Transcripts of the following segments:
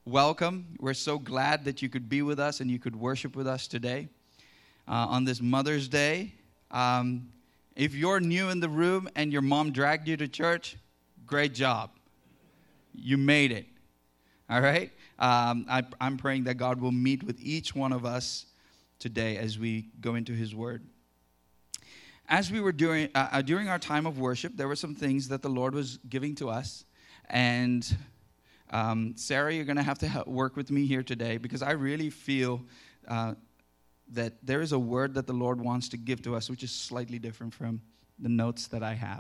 welcome. We're so glad that you could be with us and you could worship with us today on this Mother's Day. If you're new in the room and your mom dragged you to church, great job. You made it. All right? I'm praying that God will meet with each one of us today as we go into His Word. As we were during our time of worship, there were some things that the Lord was giving to us. And Sarah, you're going to have to work with me here today because I really feel that there is a word that the Lord wants to give to us, which is slightly different from the notes that I have.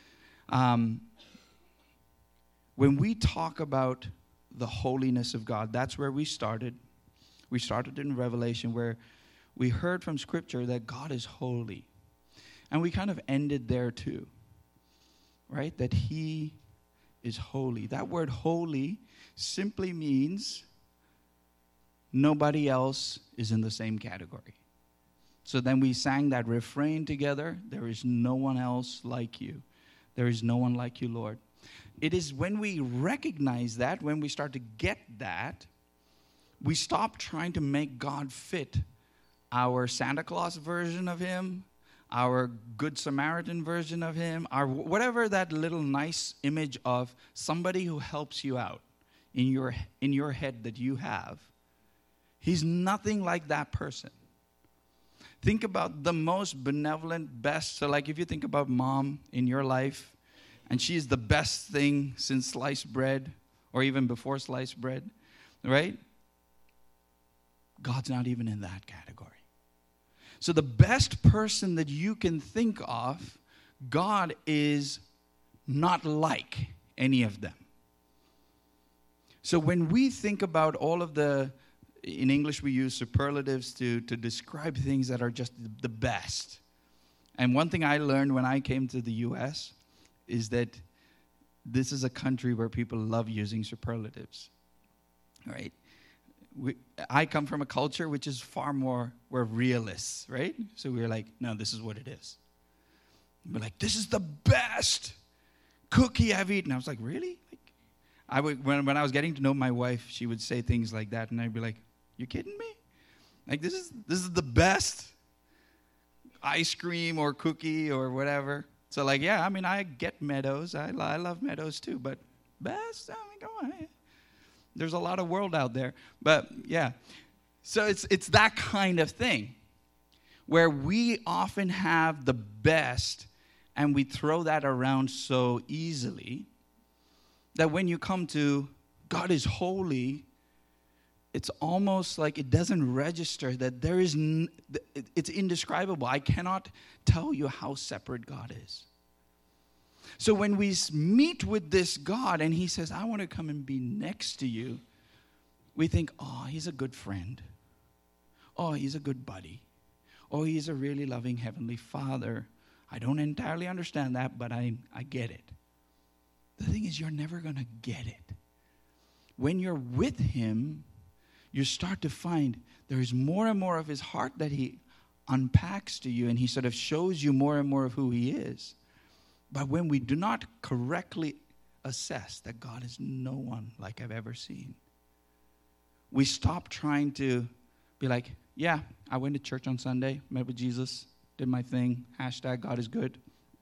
When we talk about the holiness of God, that's where we started. We started in Revelation where we heard from Scripture that God is holy. And we kind of ended there too, right? That He is holy. That word holy simply means nobody else is in the same category. So then we sang that refrain together, there is no one else like you. There is no one like you, Lord. It is when we recognize that, when we start to get that, we stop trying to make God fit our Santa Claus version of Him, our Good Samaritan version of Him, our whatever that little nice image of somebody who helps you out in your head that you have. He's nothing like that person. Think about the most benevolent, best. So like if you think about mom in your life, and she's the best thing since sliced bread, or even before sliced bread, right? God's not even in that category. So the best person that you can think of, God is not like any of them. So when we think about all of in English we use superlatives to describe things that are just the best. And one thing I learned when I came to the U.S. is that this is a country where people love using superlatives, right? I come from a culture which is far more, we're realists, right? So we're like, no, this is what it is. We're like, this is the best cookie I've eaten. I was like, really? When I was getting to know my wife, she would say things like that, and I'd be like, you kidding me? Like, this is the best ice cream or cookie or whatever. So like, yeah, I mean, I get Meadows. I love Meadows too, but best? I mean, come on. There's a lot of world out there. But yeah, so it's that kind of thing where we often have the best and we throw that around so easily that when you come to God is holy, it's almost like it doesn't register that there is, it's indescribable. I cannot tell you how separate God is. So when we meet with this God and He says, I want to come and be next to you, we think, oh, He's a good friend. Oh, He's a good buddy. Oh, He's a really loving Heavenly Father. I don't entirely understand that, but I get it. The thing is, you're never going to get it. When you're with Him, you start to find there is more and more of His heart that He unpacks to you, and He sort of shows you more and more of who He is. But when we do not correctly assess that God is no one like I've ever seen, we stop trying to be like, yeah, I went to church on Sunday, met with Jesus, did my thing, hashtag God is good.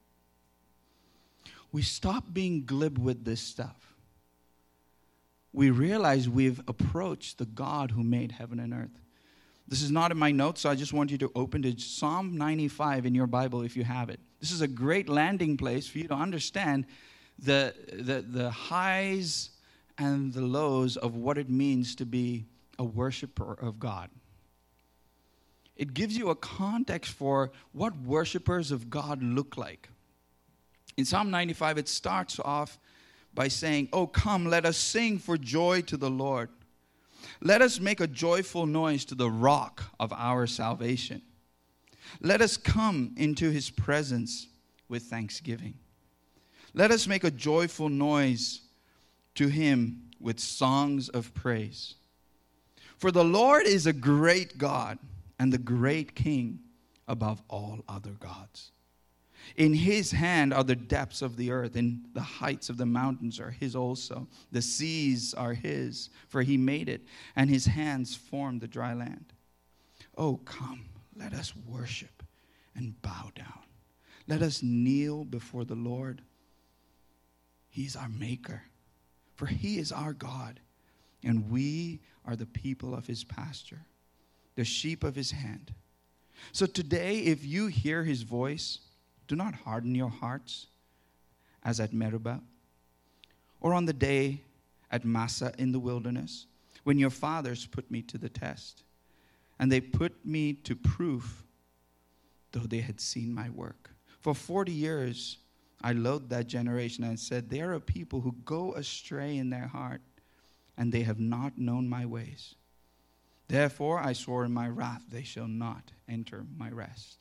We stop being glib with this stuff. We realize we've approached the God who made heaven and earth. This is not in my notes, so I just want you to open to Psalm 95 in your Bible if you have it. This is a great landing place for you to understand the highs and the lows of what it means to be a worshiper of God. It gives you a context for what worshipers of God look like. In Psalm 95, it starts off by saying, oh, come, let us sing for joy to the Lord. Let us make a joyful noise to the rock of our salvation. Let us come into His presence with thanksgiving. Let us make a joyful noise to Him with songs of praise. For the Lord is a great God and the great King above all other gods. In his hand are the depths of the earth, and the heights of the mountains are his also. The seas are his, for he made it, and his hands formed the dry land. Oh, come, let us worship and bow down. Let us kneel before the Lord. He is our maker, for he is our God, and we are the people of his pasture, the sheep of his hand. So today, if you hear his voice, do not harden your hearts as at Meribah, or on the day at Massah in the wilderness, when your fathers put me to the test, and they put me to proof, though they had seen my work. For 40 years I loathed that generation and said, they are a people who go astray in their heart, and they have not known my ways. Therefore I swore in my wrath, they shall not enter my rest.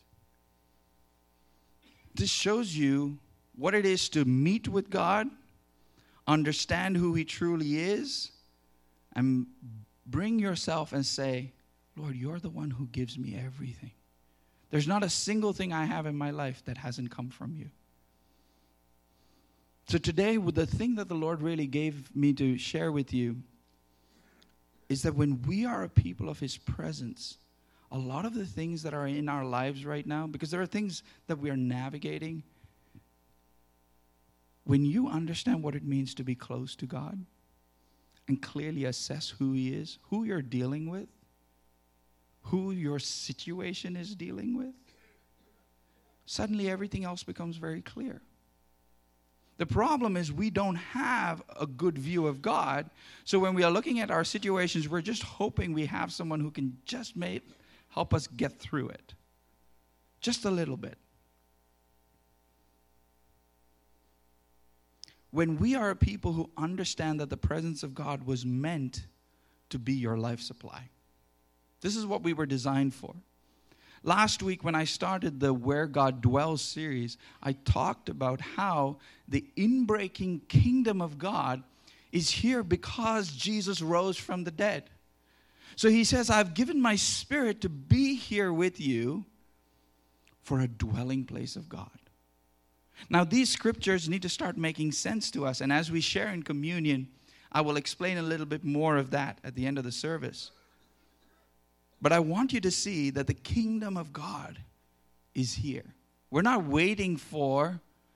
This shows you what it is to meet with God, understand who he truly is, and bring yourself and say, Lord, you're the one who gives me everything. There's not a single thing I have in my life that hasn't come from you. So today, the thing that the Lord really gave me to share with you is that when we are a people of his presence, a lot of the things that are in our lives right now, because there are things that we are navigating, when you understand what it means to be close to God and clearly assess who he is, who you're dealing with, who your situation is dealing with, suddenly everything else becomes very clear. The problem is we don't have a good view of God, so when we are looking at our situations, we're just hoping we have someone who can just help us get through it. Just a little bit. When we are a people who understand that the presence of God was meant to be your life supply, this is what we were designed for. Last week when I started the Where God Dwells series, I talked about how the inbreaking kingdom of God is here because Jesus rose from the dead. So he says, I've given my spirit to be here with you for a dwelling place of God. Now these scriptures need to start making sense to us. And as we share in communion, I will explain a little bit more of that at the end of the service. But I want you to see that the kingdom of God is here. We're not waiting for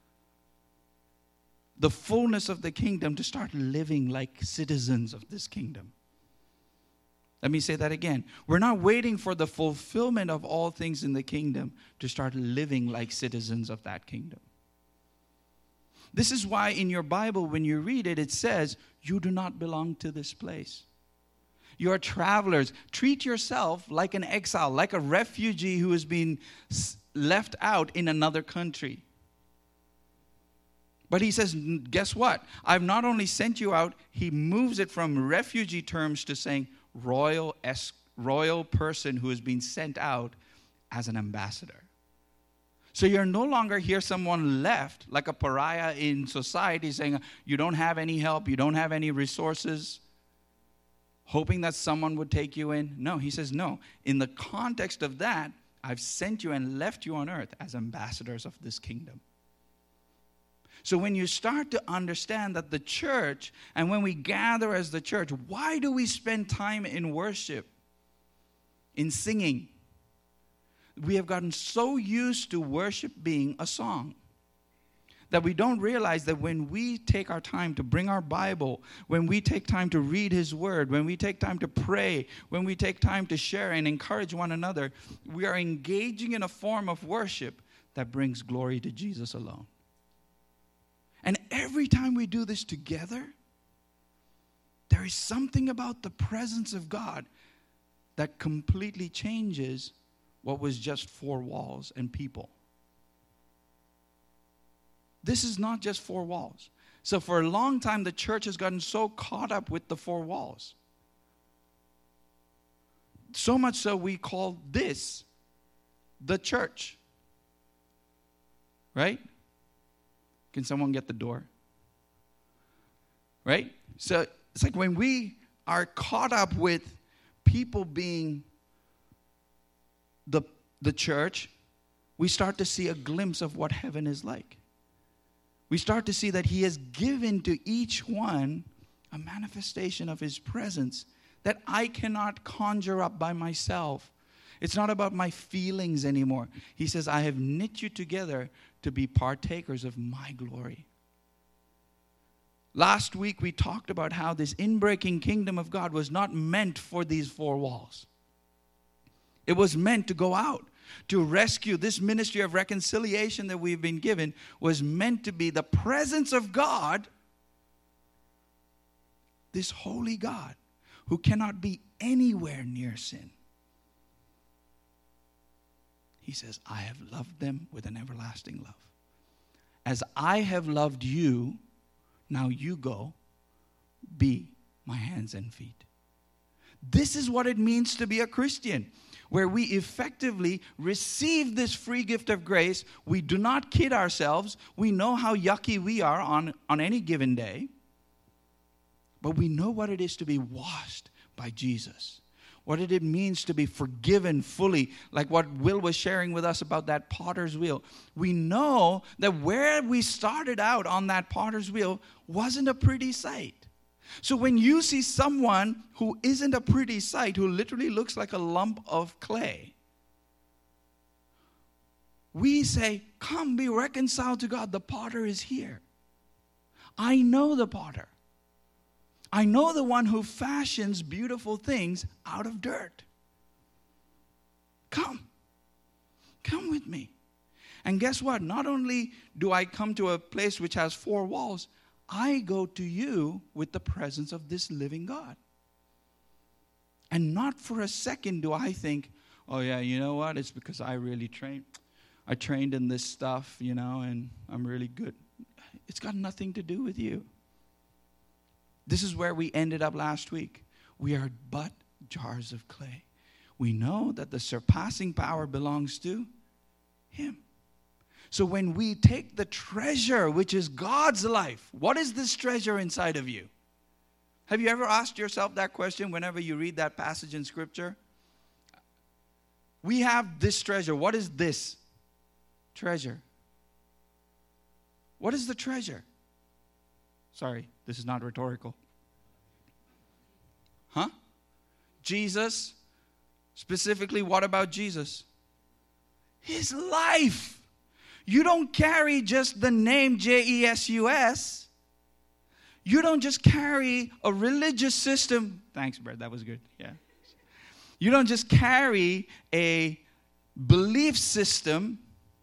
the fullness of the kingdom to start living like citizens of this kingdom. Let me say that again. We're not waiting for the fulfillment of all things in the kingdom to start living like citizens of that kingdom. This is why in your Bible, when you read it, it says, you do not belong to this place. You are travelers. Treat yourself like an exile, like a refugee who has been left out in another country. But he says, guess what? I've not only sent you out, he moves it from refugee terms to saying royal person who has been sent out as an ambassador. So you're no longer here someone left like a pariah in society saying you don't have any help, you don't have any resources, hoping that someone would take you in. No, he says, no. In the context of that, I've sent you and left you on earth as ambassadors of this kingdom. So when you start to understand that the church, and when we gather as the church, why do we spend time in worship, in singing? We have gotten so used to worship being a song that we don't realize that when we take our time to bring our Bible, when we take time to read his word, when we take time to pray, when we take time to share and encourage one another, we are engaging in a form of worship that brings glory to Jesus alone. And every time we do this together, there is something about the presence of God that completely changes what was just four walls and people. This is not just four walls. So for a long time, the church has gotten so caught up with the four walls. So much so we call this the church. Right? Can someone get the door? Right? So it's like when we are caught up with people being the church, we start to see a glimpse of what heaven is like. We start to see that He has given to each one a manifestation of His presence that I cannot conjure up by myself. It's not about my feelings anymore. He says, I have knit you together to be partakers of my glory. Last week we talked about how this inbreaking kingdom of God was not meant for these four walls. It was meant to go out, to rescue. This ministry of reconciliation that we've been given was meant to be the presence of God, this holy God who cannot be anywhere near sin. He says, I have loved them with an everlasting love. As I have loved you, now you go, be my hands and feet. This is what it means to be a Christian, where we effectively receive this free gift of grace. We do not kid ourselves. We know how yucky we are on any given day. But we know what it is to be washed by Jesus. What it means to be forgiven fully, like what Will was sharing with us about that potter's wheel. We know that where we started out on that potter's wheel wasn't a pretty sight. So when you see someone who isn't a pretty sight, who literally looks like a lump of clay, we say, come be reconciled to God. The potter is here. I know the potter. I know the one who fashions beautiful things out of dirt. Come with me. And guess what? Not only do I come to a place which has four walls, I go to you with the presence of this living God. And not for a second do I think, oh yeah, you know what? It's because I really trained. I trained in this stuff, and I'm really good. It's got nothing to do with you. This is where we ended up last week. We are but jars of clay. We know that the surpassing power belongs to Him. So when we take the treasure, which is God's life, what is this treasure inside of you? Have you ever asked yourself that question whenever you read that passage in Scripture? We have this treasure. What is this treasure? What is the treasure? Sorry, this is not rhetorical. Huh? Jesus. Specifically, what about Jesus? His life. You don't carry just the name Jesus. You don't just carry a religious system. Thanks, Brett. That was good. Yeah. You don't just carry a belief system.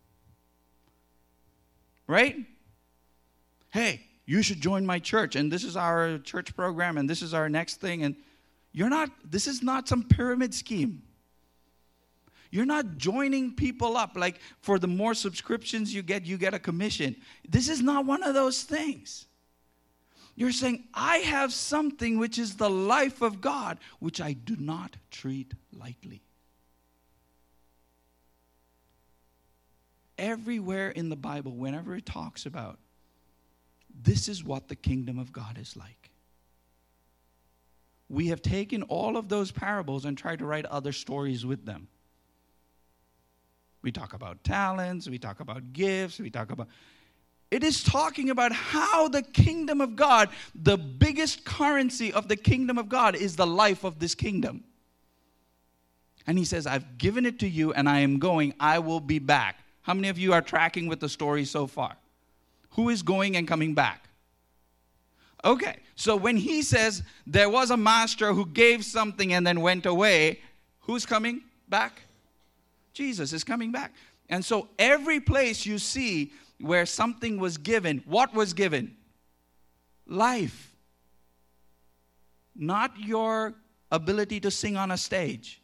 Right? Hey, you should join my church, and this is our church program, and this is our next thing, and this is not some pyramid scheme. You're not joining people up, like for the more subscriptions you get a commission. This is not one of those things. You're saying, I have something which is the life of God, which I do not treat lightly. Everywhere in the Bible, whenever it talks about this is what the kingdom of God is like. We have taken all of those parables and tried to write other stories with them. We talk about talents, we talk about gifts, it is talking about how the kingdom of God, the biggest currency of the kingdom of God is the life of this kingdom. And He says, I've given it to you and I am going, I will be back. How many of you are tracking with the story so far? Who is going and coming back? Okay, so when He says there was a master who gave something and then went away, who's coming back? Jesus is coming back. And so every place you see where something was given, what was given? Life. Not your ability to sing on a stage.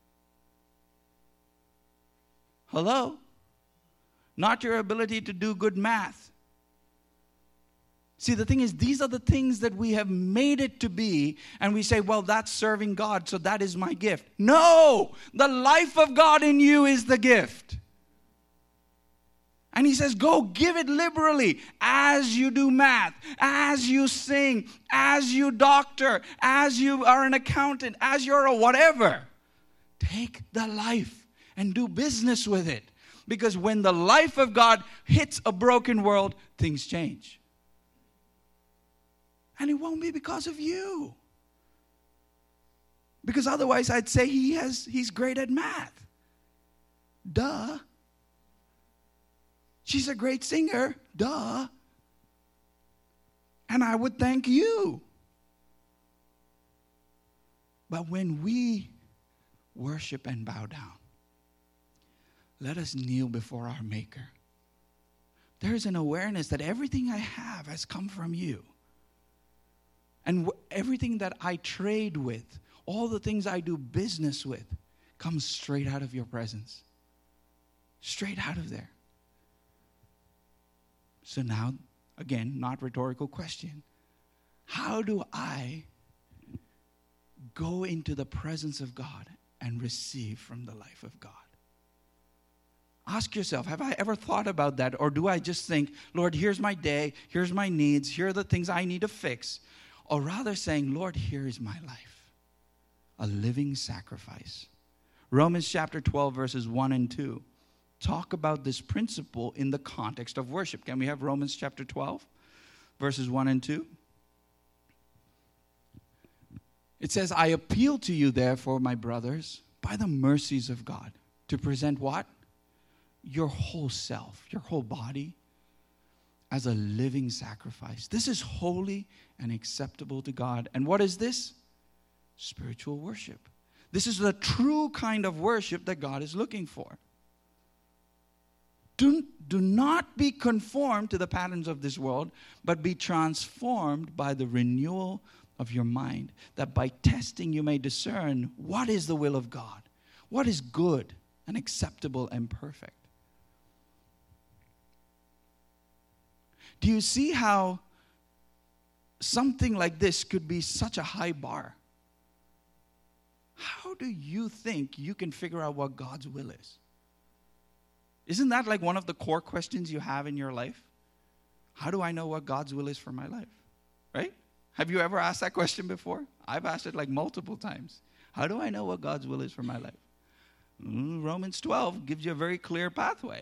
Hello? Not your ability to do good math. See, the thing is, these are the things that we have made it to be, and we say, well, that's serving God, so that is my gift. No! The life of God in you is the gift. And He says, go give it liberally as you do math, as you sing, as you doctor, as you are an accountant, as you're a whatever. Take the life and do business with it. Because when the life of God hits a broken world, things change. And it won't be because of you. Because otherwise I'd say he's great at math. Duh. She's a great singer. Duh. And I would thank you. But when we worship and bow down, let us kneel before our Maker. There is an awareness that everything I have has come from you. And everything that I trade with, all the things I do business with, comes straight out of your presence. Straight out of there. So now, again, not rhetorical question. How do I go into the presence of God and receive from the life of God? Ask yourself, have I ever thought about that? Or do I just think, Lord, here's my day, here's my needs, here are the things I need to fix. Or rather saying, Lord, here is my life, a living sacrifice. Romans chapter 12, verses 1 and 2 talk about this principle in the context of worship. Can we have Romans chapter 12, verses 1 and 2? It says, I appeal to you, therefore, my brothers, by the mercies of God, to present what? Your whole self, your whole body, as a living sacrifice. This is holy and acceptable to God. And what is this? Spiritual worship. This is the true kind of worship that God is looking for. Do not be conformed to the patterns of this world, but be transformed by the renewal of your mind, that by testing you may discern what is the will of God, what is good and acceptable and perfect. Do you see how something like this could be such a high bar? How do you think you can figure out what God's will is? Isn't that like one of the core questions you have in your life? How do I know what God's will is for my life? Right? Have you ever asked that question before? I've asked it like multiple times. How do I know what God's will is for my life? Romans 12 gives you a very clear pathway.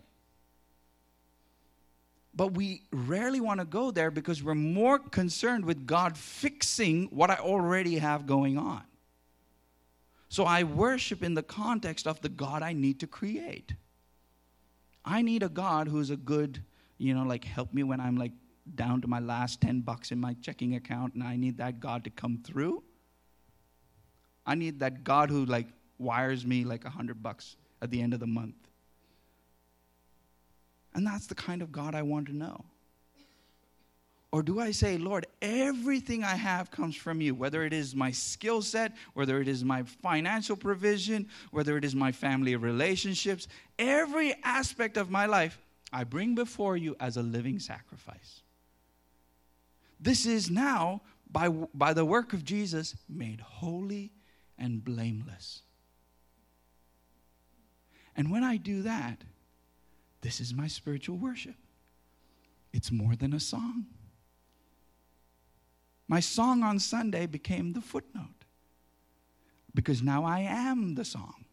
But we rarely want to go there because we're more concerned with God fixing what I already have going on. So I worship in the context of the God I need to create. I need a God who's a good, help me when I'm down to my last $10 in my checking account, and I need that God to come through. I need that God who wires me $100 at the end of the month. And that's the kind of God I want to know. Or do I say, Lord, everything I have comes from you, whether it is my skill set, whether it is my financial provision, whether it is my family relationships, every aspect of my life, I bring before you as a living sacrifice. This is now, by the work of Jesus, made holy and blameless. And when I do that, this is my spiritual worship. It's more than a song. My song on Sunday became the footnote because now I am the song.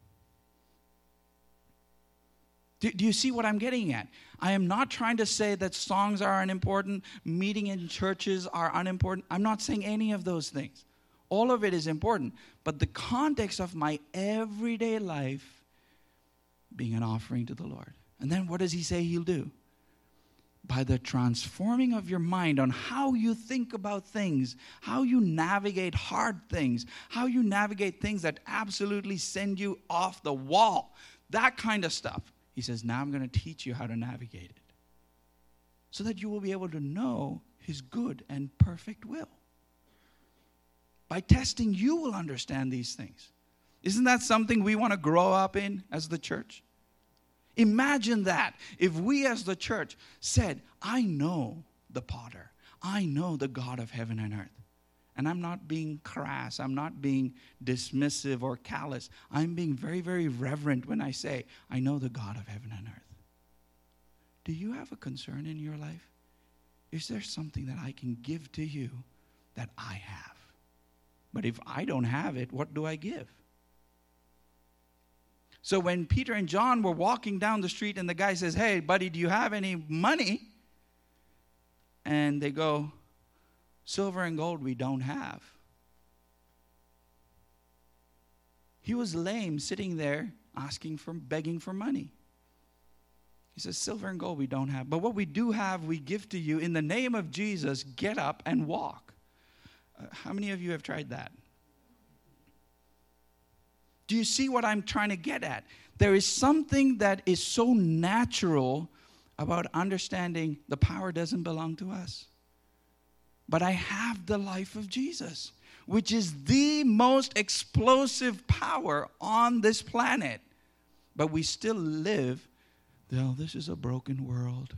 Do you see what I'm getting at? I am not trying to say that songs are unimportant, meeting in churches are unimportant. I'm not saying any of those things. All of it is important. But the context of my everyday life being an offering to the Lord. And then what does he say he'll do? By the transforming of your mind on how you think about things, how you navigate hard things, how you navigate things that absolutely send you off the wall, that kind of stuff. He says, now I'm going to teach you how to navigate it so that you will be able to know his good and perfect will. By testing, you will understand these things. Isn't that something we want to grow up in as the church? Imagine that if we as the church said, I know the potter. I know the God of heaven and earth. And I'm not being crass. I'm not being dismissive or callous. I'm being very, very reverent when I say, I know the God of heaven and earth. Do you have a concern in your life? Is there something that I can give to you that I have? But if I don't have it, what do I give? So when Peter and John were walking down the street and the guy says, "Hey, buddy, do you have any money?" And they go, "Silver and gold we don't have." He was lame, sitting there begging for money. He says, "Silver and gold we don't have, but what we do have we give to you. In the name of Jesus, get up and walk." How many of you have tried that? Do you see what I'm trying to get at? There is something that is so natural about understanding the power doesn't belong to us. But I have the life of Jesus, which is the most explosive power on this planet. But we still live, this is a broken world.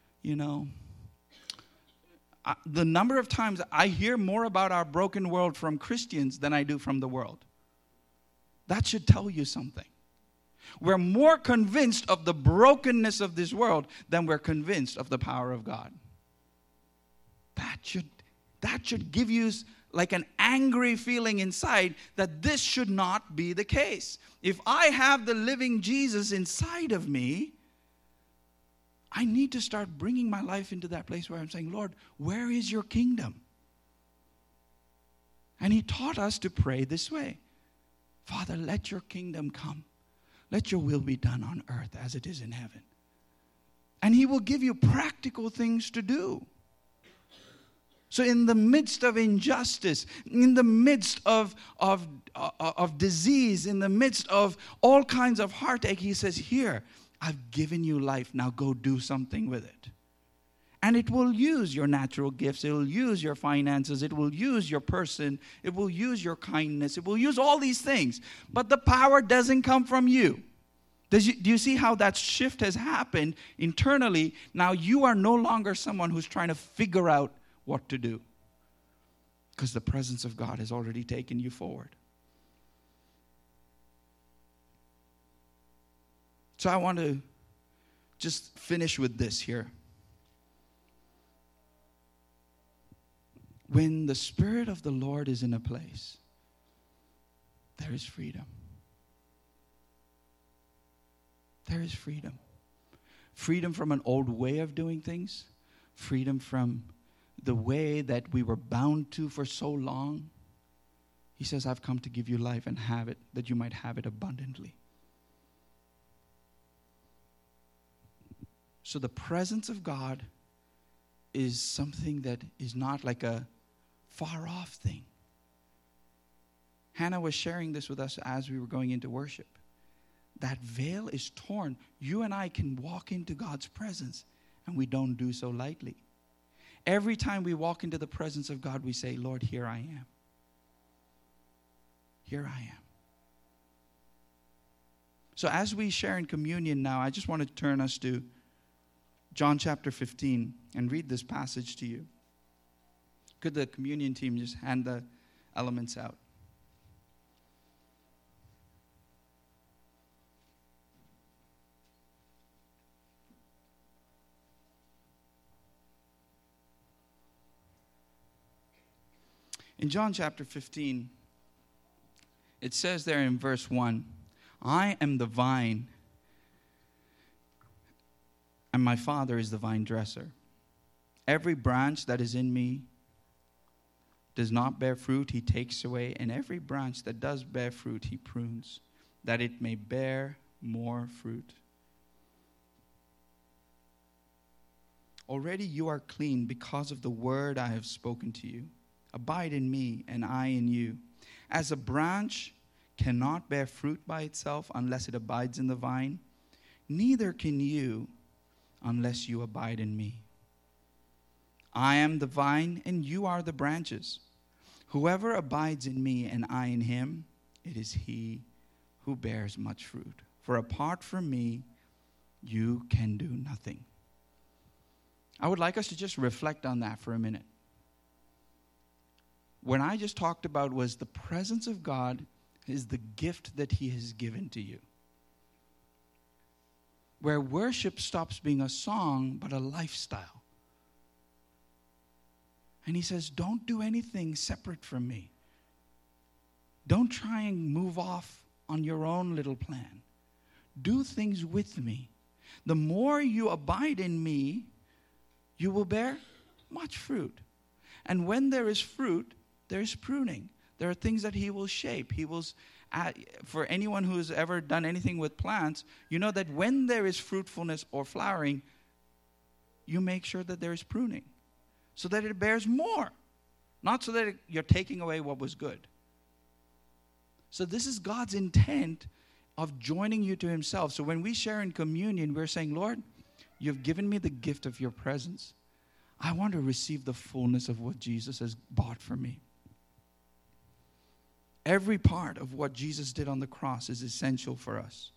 The number of times I hear more about our broken world from Christians than I do from the world. That should tell you something. We're more convinced of the brokenness of this world than we're convinced of the power of God. That should give you like an angry feeling inside that this should not be the case. If I have the living Jesus inside of me, I need to start bringing my life into that place where I'm saying, "Lord, where is your kingdom?" And he taught us to pray this way. "Father, let your kingdom come. Let your will be done on earth as it is in heaven." And he will give you practical things to do. So in the midst of injustice, in the midst of disease, in the midst of all kinds of heartache, he says, "Here, I've given you life. Now go do something with it." And it will use your natural gifts. It will use your finances. It will use your person. It will use your kindness. It will use all these things. But the power doesn't come from you. Do you see how that shift has happened internally? Now you are no longer someone who's trying to figure out what to do, because the presence of God has already taken you forward. So I want to just finish with this here. When the Spirit of the Lord is in a place, there is freedom. There is freedom. Freedom from an old way of doing things. Freedom from the way that we were bound to for so long. He says, "I've come to give you life and have it, that you might have it abundantly." So the presence of God is something that is not like a far-off thing. Hannah was sharing this with us as we were going into worship. That veil is torn. You and I can walk into God's presence, and we don't do so lightly. Every time we walk into the presence of God, we say, "Lord, here I am. Here I am." So as we share in communion now, I just want to turn us to John chapter 15 and read this passage to you. Could the communion team just hand the elements out? In John chapter 15, it says there in verse 1, "I am the vine, and my Father is the vine dresser. Every branch that is in me does not bear fruit, he takes away, and every branch that does bear fruit, he prunes, that it may bear more fruit. Already you are clean because of the word I have spoken to you. Abide in me, and I in you. As a branch cannot bear fruit by itself unless it abides in the vine, neither can you unless you abide in me. I am the vine, and you are the branches. Whoever abides in me and I in him, it is he who bears much fruit. For apart from me, you can do nothing." I would like us to just reflect on that for a minute. What I just talked about was the presence of God is the gift that he has given to you. Where worship stops being a song, but a lifestyle. And he says, don't do anything separate from me. Don't try and move off on your own little plan. do things with me. The more you abide in me, you will bear much fruit. And when there is fruit, there is pruning. There are things that he will shape. He will, for anyone who has ever done anything with plants, you know that when there is fruitfulness or flowering, you make sure that there is pruning so that it bears more, not so that you're taking away what was good. So this is God's intent of joining you to himself. So when we share in communion, we're saying, Lord, you've given me the gift of your presence. I want to receive the fullness of what Jesus has bought for me. Every part of what Jesus did on the cross is essential for us.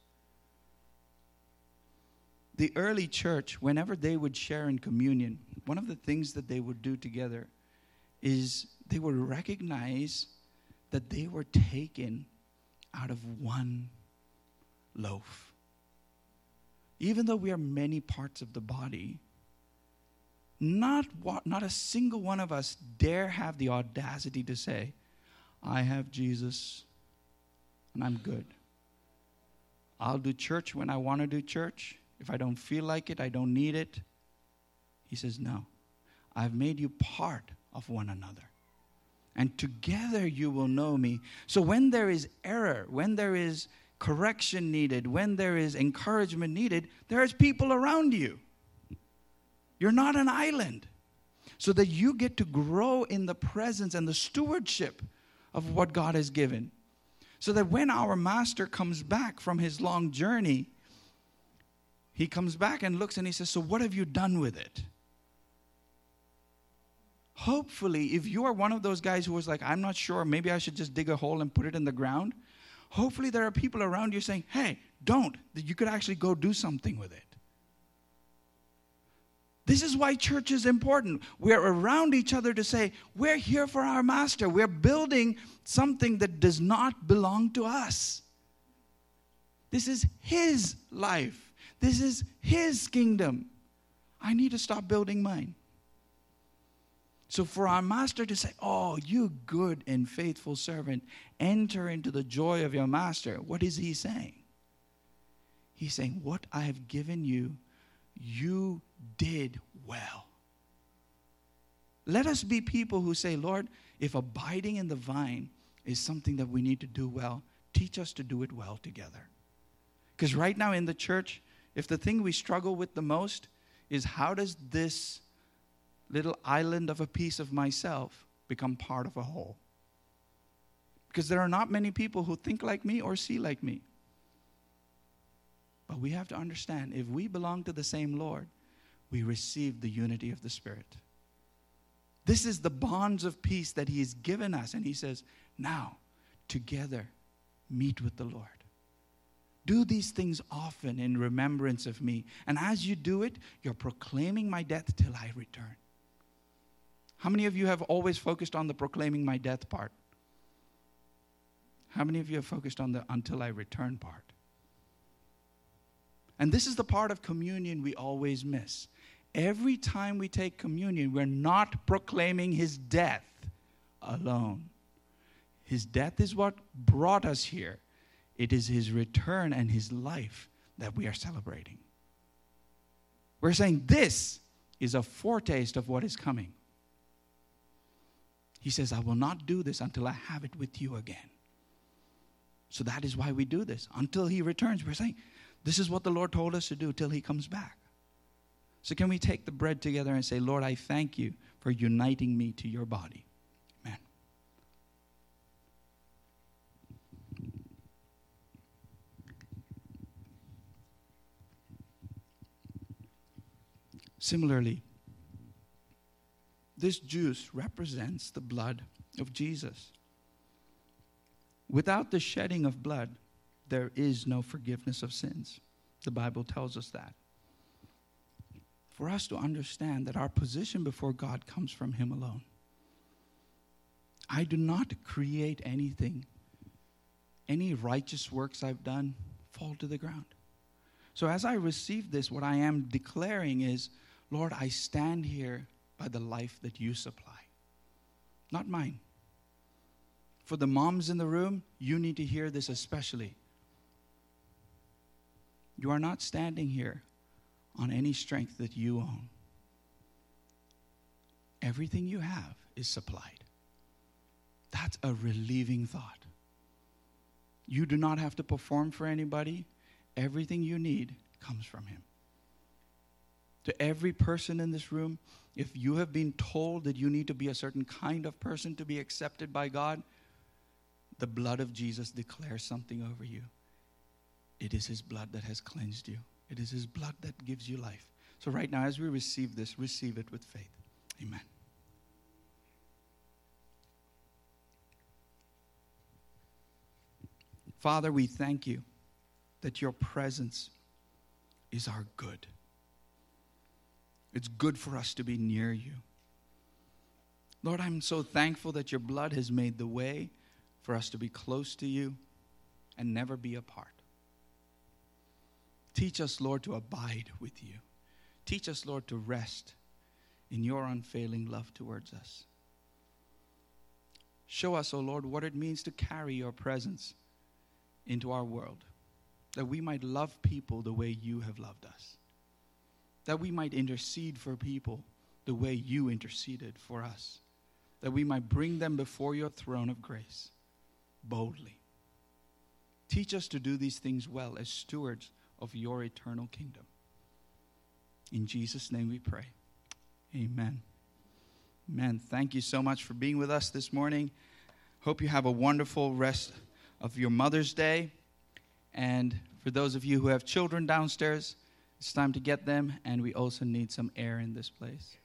The early church, whenever they would share in communion, one of the things that they would do together is they would recognize that they were taken out of one loaf. Even though we are many parts of the body, not a single one of us dare have the audacity to say, I have Jesus and I'm good. I'll do church when I want to do church. If I don't feel like it, I don't need it. He says, no, I've made you part of one another. And together you will know me. So when there is error, when there is correction needed, when there is encouragement needed, there is people around you. You're not an island. So that you get to grow in the presence and the stewardship of what God has given. So that when our master comes back from his long journey, he comes back and looks and he says, so what have you done with it? Hopefully, if you are one of those guys who was like, I'm not sure, maybe I should just dig a hole and put it in the ground. Hopefully there are people around you saying, hey, don't. That you could actually go do something with it. This is why church is important. We're around each other to say, we're here for our master. We're building something that does not belong to us. This is his life. This is his kingdom. I need to stop building mine. So for our master to say, oh, you good and faithful servant, enter into the joy of your master. What is he saying? He's saying, what I have given you, you did well. Let us be people who say, Lord, if abiding in the vine is something that we need to do well, teach us to do it well together. Because right now in the church, if the thing we struggle with the most is how does this little island of a piece of myself become part of a whole? Because there are not many people who think like me or see like me. But we have to understand, if we belong to the same Lord, we receive the unity of the Spirit. This is the bonds of peace that he has given us. And he says, now, together, meet with the Lord. Do these things often in remembrance of me. And as you do it, you're proclaiming my death till I return. How many of you have always focused on the proclaiming my death part? How many of you have focused on the until I return part? And this is the part of communion we always miss. Every time we take communion, we're not proclaiming his death alone. His death is what brought us here. It is his return and his life that we are celebrating. We're saying this is a foretaste of what is coming. He says, I will not do this until I have it with you again. So that is why we do this. Until he returns, we're saying, this is what the Lord told us to do till he comes back. So can we take the bread together and say, Lord, I thank you for uniting me to your body. Amen. Similarly, this juice represents the blood of Jesus. Without the shedding of blood, there is no forgiveness of sins. The Bible tells us that. For us to understand that our position before God comes from him alone. I do not create anything. Any righteous works I've done fall to the ground. So as I receive this, what I am declaring is, Lord, I stand here by the life that you supply. Not mine. For the moms in the room, you need to hear this especially. You are not standing here on any strength that you own. Everything you have is supplied. That's a relieving thought. You do not have to perform for anybody. Everything you need comes from him. To every person in this room, if you have been told that you need to be a certain kind of person to be accepted by God, the blood of Jesus declares something over you. It is his blood that has cleansed you. It is his blood that gives you life. So right now, as we receive this, receive it with faith. Amen. Father, we thank you that your presence is our good. It's good for us to be near you. Lord, I'm so thankful that your blood has made the way for us to be close to you and never be apart. Teach us, Lord, to abide with you. Teach us, Lord, to rest in your unfailing love towards us. Show us, O Lord, what it means to carry your presence into our world, that we might love people the way you have loved us, that we might intercede for people the way you interceded for us, that we might bring them before your throne of grace boldly. Teach us to do these things well as stewards of your eternal kingdom. In Jesus' name we pray. Amen. Amen. Thank you so much for being with us this morning. Hope you have a wonderful rest of your Mother's Day. And for those of you who have children downstairs, it's time to get them, and we also need some air in this place.